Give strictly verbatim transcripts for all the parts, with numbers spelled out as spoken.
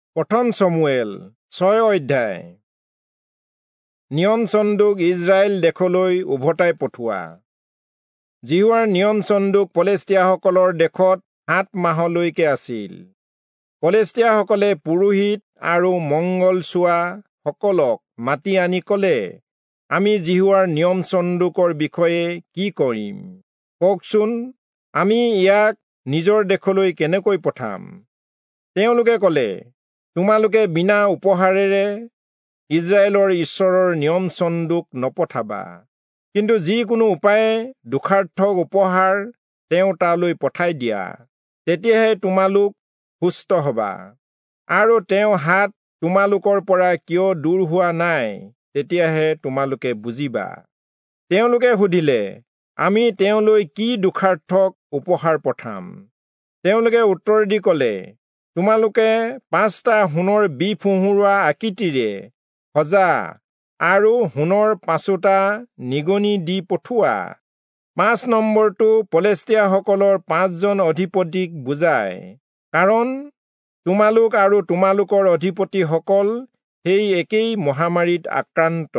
প্ৰথম চমুৱেল ছয় অধ্যায়। নিয়ম চন্দুক ইজৰাইল দেশলৈ উভতাই পঠোৱা। জিহুৱাৰ নিয়ম চন্দুক পলেষ্টিয়াসকলৰ দেশত সাত মাহলৈকে আছিল। পলেষ্টিয়াসকলে পুৰোহিত আৰু মংগল চোৱা সকলক মাতি আনি ক'লে, আমি জিহুৱাৰ নিয়ম চন্দুকৰ বিষয়ে কি কৰিম? কওকচোন, আমি ইয়াক নিজৰ দেশলৈ কেনেকৈ পঠাম? তেওঁলোকে ক'লে, তোমালোকে বিনা উপহাৰেৰে ইজৰাইলৰ ঈশ্বৰৰ নিয়ম চন্দুক নপঠাবা, কিন্তু যিকোনো উপায়ে দুখাৰ্থক উপহাৰ তেওঁ তালৈ পঠাই দিয়া, তেতিয়াহে তোমালোক সুস্থ হবা। আৰু তেওঁ হাত তোমালোকৰ পৰা কিয় দূৰ হোৱা নাই, তেতিয়াহে তোমালোকে বুজিবা। তেওঁলোকে সুধিলে, আমি তেওঁলৈ কি দুখাৰ্থক উপহাৰ পঠাম? তেওঁলোকে উত্তৰ দি ক'লে, তোমালোকে পাঁচটা সোণৰ বিফুহুৰোৱা আকৃতিৰে সজা আৰু সোণৰ পাঁচোটা নিগনি দি পঠোৱা। পাঁচ নম্বৰটো পলেষ্টিয়াসকলৰ পাঁচজন অধিপতিক বুজায়, কাৰণ তোমালোক আৰু তোমালোকৰ অধিপতিসকল সেই একেই মহামাৰীত আক্ৰান্ত।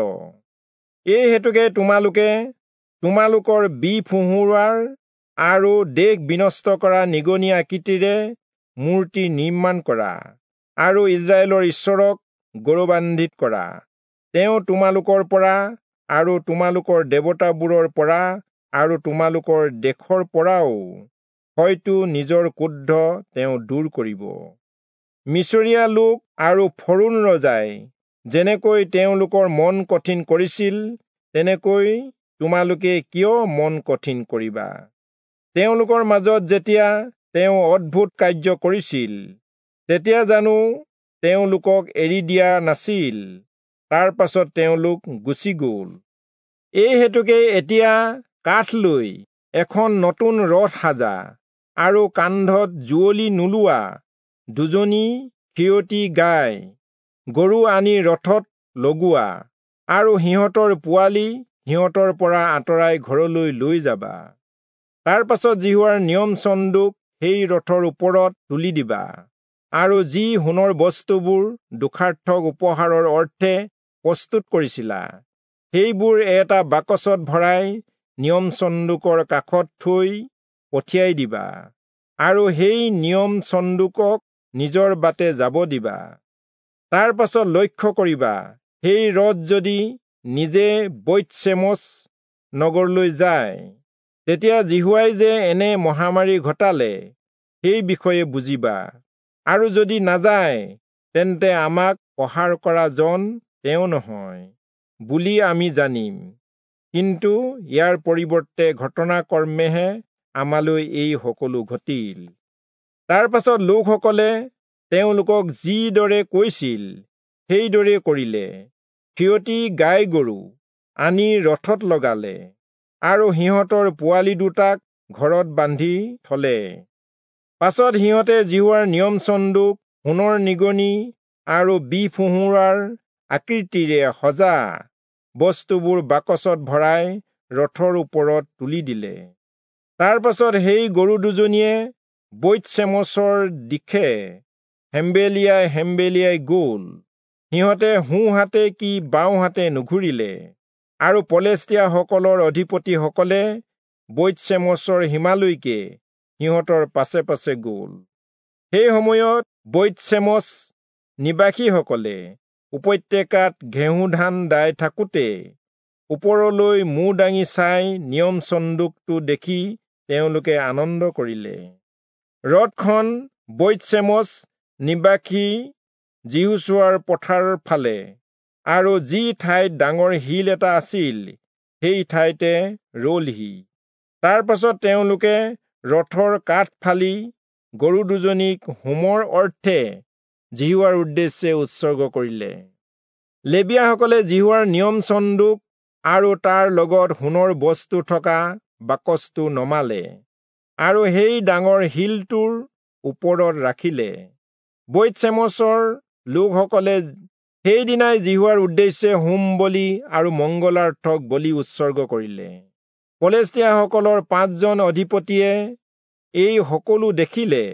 এই হেতুকে তোমালোকে তোমালোকৰ বিফুহুৰোৱাৰ আৰু দেশ বিনষ্ট কৰা নিগনি আকৃতিৰে মূৰ্তি নিৰ্মাণ কৰা আৰু ইজৰাইলৰ ঈশ্বৰক গৌৰৱান্বিত কৰা। তেওঁ তোমালোকৰ পৰা আৰু তোমালোকৰ দেৱতাবোৰৰ পৰা আৰু তোমালোকৰ দেশৰ পৰাও হয়তো নিজৰ ক্ৰোধ তেওঁ দূৰ কৰিব। মিছৰীয়া লোক আৰু ফৰোন ৰজাই যেনেকৈ তেওঁলোকৰ মন কঠিন কৰিছিল, তেনেকৈ তোমালোকে কিয় মন কঠিন কৰিবা? তেওঁলোকৰ মাজত যেতিয়া তেওঁ অদ্ভুত কাৰ্য কৰিছিল, তেতিয়া জানো তেওঁলোকক এৰি দিয়া নাছিল? তাৰ পাছত তেওঁলোক গুচি গ'ল। এই হেতুকে এতিয়া কাঠ লৈ এখন নতুন ৰথ সাজা আৰু কান্ধত যুঁৱলি নোলোৱা দুজনী ক্ষিৰতী গাই গৰু আনি ৰথত লগোৱা আৰু সিহঁতৰ পোৱালি সিহঁতৰ পৰা আঁতৰাই ঘৰলৈ লৈ যাবা। তাৰ পাছত জিহুৱাৰ নিয়ম চন্দুক সেই ৰথৰ ওপৰত তুলি দিবা আৰু যি সোণৰ বস্তুবোৰ দুখাৰ্থক উপহাৰৰ অৰ্থে প্ৰস্তুত কৰিছিলা, সেইবোৰ এটা বাকচত ভৰাই নিয়ম চন্দুকৰ কাষত থৈ পঠিয়াই দিবা আৰু সেই নিয়ম চন্দুকক নিজৰ বাটে যাব দিবা। তাৰ পাছত লক্ষ্য কৰিবা, সেই ৰথ যদি নিজে বৈত-শ্বেমেছ নগৰলৈ যায়, তেতিয়া জিহুৱাই যে এনে মহামাৰী ঘটালে সেই বিষয়ে বুজিবা। আৰু যদি নাযায়, তেন্তে আমাক প্ৰহাৰ কৰা জন তেওঁ নহয় বুলি আমি জানিম। কিন্তু ইয়াৰ পৰিৱৰ্তে ঘটনাক্ৰমেহে আমালৈ এই সকলো ঘটিল। তাৰ পাছত লোকসকলে তেওঁলোকক যিদৰে কৈছিল, সেইদৰে কৰিলে। ক্ষিৰতী গাই গৰু আনি ৰথত লগালে আৰু সিহঁতৰ পোৱালি দুটাক ঘৰত বান্ধি থলে। পাছত সিহঁতে জিহুৱাৰ নিয়ম চন্দুক, সোণৰ নিগনি আৰু বিফুহুৰোৱাৰ আকৃতিৰে সজা বস্তুবোৰ বাকচত ভৰাই ৰথৰ ওপৰত তুলি দিলে। তাৰ পাছত সেই গৰু দুজনীয়ে বৈত-শ্বেমেছৰ দিশে হেম্বেলিয়াই হেম্বেলিয়াই গ'ল। সিহঁতে সোঁ হাতে কি বাওঁ হাতে নুঘূৰিলে। আৰু পলেষ্টিয়াসকলৰ অধিপতিসকলে বৈত-শ্বেমেছৰ সীমালৈকে সিহঁতৰ পাছে পাছে গ'ল। সেই সময়ত বৈত-শ্বেমেছ নিবাসীসকলে উপত্যকাত ঘেঁহু ধান দাই থাকোঁতে ওপৰলৈ মূৰ দাঙি চাই নিয়ম চন্দুকটো দেখি তেওঁলোকে আনন্দ কৰিলে। ৰথখন বৈত-শ্বেমেছ নিবাসী জিহুছোৱাৰ পথাৰৰ ফালে আৰু যি ঠাইত ডাঙৰ শিল এটা আছিল, সেই ঠাইতে ৰলহি। তাৰ পাছত তেওঁলোকে ৰথৰ কাঠ ফালি গৰু দুজনীক হোমৰ অৰ্থে জিহুৱাৰ উদ্দেশ্যে উৎসৰ্গ কৰিলে। লেবীয়াসকলে জিহুৱাৰ নিয়ম চন্দুক আৰু তাৰ লগত সোণৰ বস্তু থকা বাকচটো নমালে আৰু সেই ডাঙৰ শিলটোৰ ওপৰত ৰাখিলে। বৈত-শ্বেমেছৰ লোকসকলে সেইদিনাই জিহুৱাৰ উদ্দেশ্যে হোম বলি আৰু মংগলাৰ্থক বলি উৎসৰ্গ কৰিলে। পলেষ্টিয়াসকলৰ পাঁচজন অধিপতিয়ে এই সকলো দেখিলে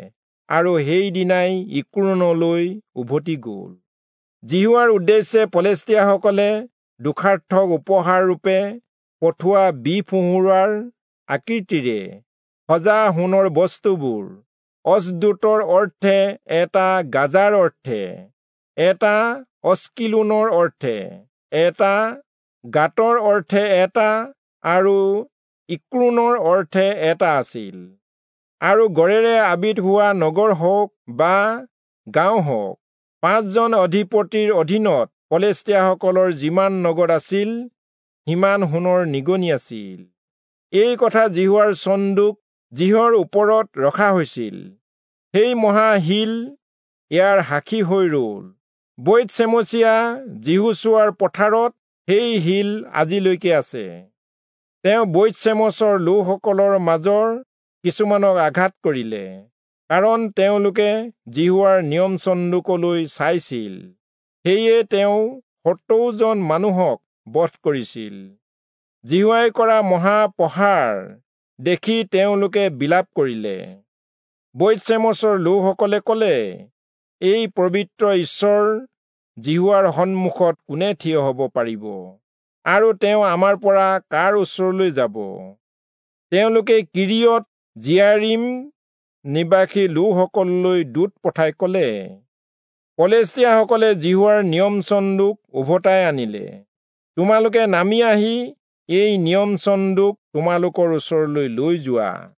আৰু সেইদিনাই ইক্ৰোনলৈ উভতি গ'ল। জিহুৱাৰ উদ্দেশ্যে পলেষ্টিয়াসকলে দুখাৰ্থক উপহাৰ ৰূপে পঠোৱা বিফুহুৰাৰ আকৃতিৰে সজা সোণৰ বস্তুবোৰ অছদোতৰ অৰ্থে, এটা গাজাৰ অৰ্থে, এটা অস্কিলোনৰ অৰ্থে, এটা গাতৰ অৰ্থে এটা আৰু ইক্ৰোনৰ অৰ্থে এটা আছিল। আৰু গড়েৰে আবিদ হোৱা নগৰ হওক বা গাঁও হওক, পাঁচজন অধিপতিৰ অধীনত পলেষ্টিয়াসকলৰ যিমান নগৰ আছিল সিমান সোণৰ নিগনি আছিল। এই কথা জিহুৱাৰ চন্দুক যিহৰ ওপৰত ৰখা হৈছিল, সেই মহা শিল ইয়াৰ সাক্ষী হৈ ৰল। বৈত চেমচীয়া জিহুচোৱাৰ পথাৰত সেই শিল আজিলৈকে আছে। তেওঁ বৈত চেমচৰ লোকসকলৰ মাজৰ কিছুমানক আঘাত কৰিলে, কাৰণ তেওঁলোকে জিহুৱাৰ নিয়ম চন্দুকলৈ চাইছিল। সেয়ে তেওঁ সত্তৰজন মানুহক বধ কৰিছিল। জিহুৱাই কৰা মহাপ্ৰহাৰ দেখি তেওঁলোকে বিলাপ কৰিলে। বৈত চেমচৰ লোকসকলে ক'লে, এই পবিত্ৰ ঈশ্বৰ জিহুৱাৰ সন্মুখত কোনে থিয় হ'ব পাৰিব, আৰু তেওঁ আমাৰ পৰা কাৰ ওচৰলৈ যাব? তেওঁলোকে কিৰিয়ত জীয়াৰিম নিবাসী লোকসকললৈ দূত পঠাই ক'লে, পলেষ্টিয়াসকলে জিহুৱাৰ নিয়ম চন্দুক উভতাই আনিলে। তোমালোকে নামি আহি এই নিয়ম চন্দুক তোমালোকৰ ওচৰলৈ লৈ যোৱা।